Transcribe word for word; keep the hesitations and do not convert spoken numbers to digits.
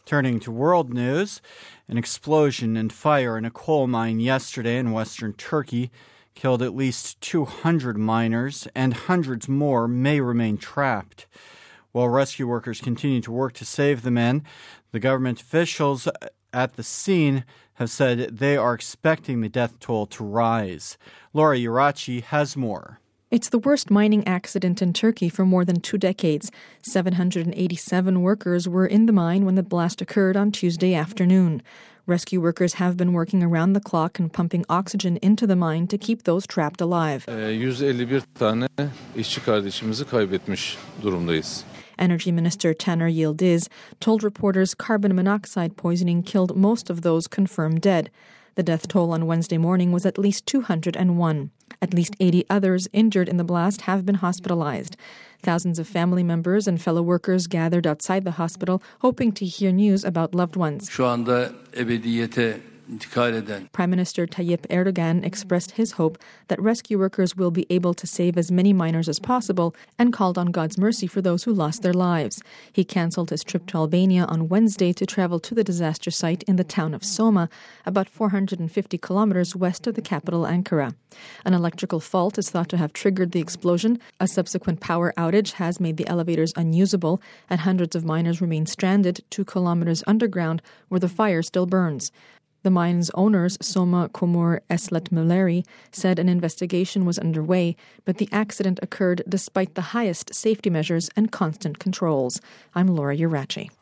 Turning to world news, an explosion and fire in a coal mine yesterday in western Turkey killed at least two hundred miners, and hundreds more may remain trapped. While rescue workers continue to work to save the men, the government officials at the scene have said they are expecting the death toll to rise. Laura Urachi has more. It's the worst mining accident in Turkey for more than two decades. seven hundred eighty-seven workers were in the mine when the blast occurred on Tuesday afternoon. Rescue workers have been working around the clock and pumping oxygen into the mine to keep those trapped alive. yüz elli bir tane işçi kardeşimizi kaybetmiş durumdayız. Energy Minister Taner Yildiz told reporters carbon monoxide poisoning killed most of those confirmed dead. The death toll on Wednesday morning was at least two hundred one. At least eighty others injured in the blast have been hospitalized. Thousands of family members and fellow workers gathered outside the hospital hoping to hear news about loved ones. Şu anda ebediyete intikal eden Prime Minister Tayyip Erdogan expressed his hope that rescue workers will be able to save as many miners as possible and called on God's mercy for those who lost their lives. He cancelled his trip to Albania on Wednesday to travel to the disaster site in the town of Soma, about four hundred fifty kilometers west of the capital Ankara. An electrical fault is thought to have triggered the explosion. A subsequent power outage has made the elevators unusable, and hundreds of miners remain stranded two kilometers underground where the fire still burns. The mine's owners, Soma Komur Eslet Muleri, said an investigation was underway, but the accident occurred despite the highest safety measures and constant controls. I'm Laura Urachi.